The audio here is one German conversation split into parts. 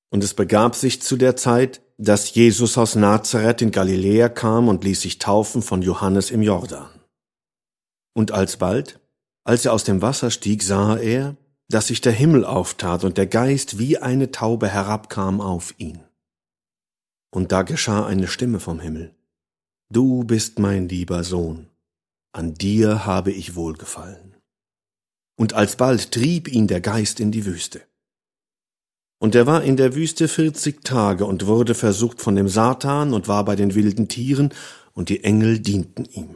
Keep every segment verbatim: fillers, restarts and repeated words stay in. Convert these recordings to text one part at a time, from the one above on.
Und es begab sich zu der Zeit, dass Jesus aus Nazareth in Galiläa kam und ließ sich taufen von Johannes im Jordan. Und alsbald, als er aus dem Wasser stieg, sah er, dass sich der Himmel auftat und der Geist wie eine Taube herabkam auf ihn. Und da geschah eine Stimme vom Himmel: Du bist mein lieber Sohn, an dir habe ich wohlgefallen. Und alsbald trieb ihn der Geist in die Wüste. Und er war in der Wüste vierzig Tage und wurde versucht von dem Satan und war bei den wilden Tieren, und die Engel dienten ihm.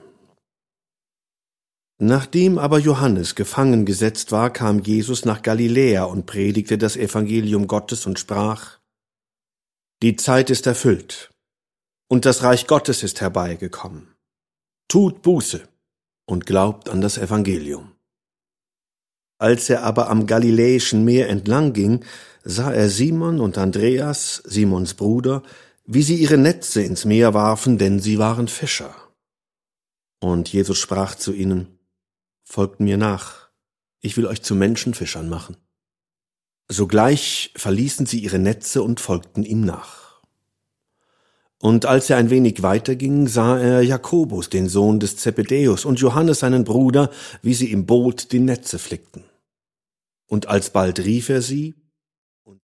Nachdem aber Johannes gefangen gesetzt war, kam Jesus nach Galiläa und predigte das Evangelium Gottes und sprach: Die Zeit ist erfüllt, und das Reich Gottes ist herbeigekommen. Tut Buße und glaubt an das Evangelium. Als er aber am Galiläischen Meer entlang ging, sah er Simon und Andreas, Simons Bruder, wie sie ihre Netze ins Meer warfen, denn sie waren Fischer. Und Jesus sprach zu ihnen: Folgt mir nach, ich will euch zu Menschenfischern machen. Sogleich verließen sie ihre Netze und folgten ihm nach. Und als er ein wenig weiterging, sah er Jakobus, den Sohn des Zebedäus, und Johannes, seinen Bruder, wie sie im Boot die Netze flickten. Und alsbald rief er sie,